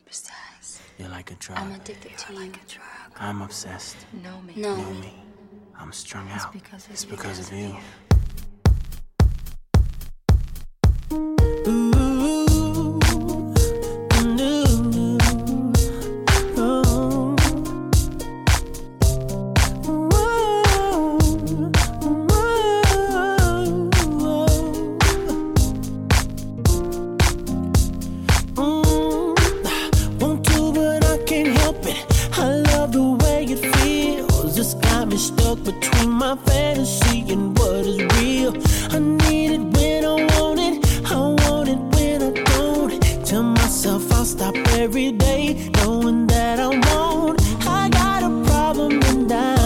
Besides, You're like a drug. I'm addicted to you. Like a drug. I'm obsessed. Know me. Know me. I'm strung out. It's because of you. Stuck between my fantasy and what is real. I need it when I want it when I don't. Tell myself I'll stop every day, knowing that I won't. I got a problem and I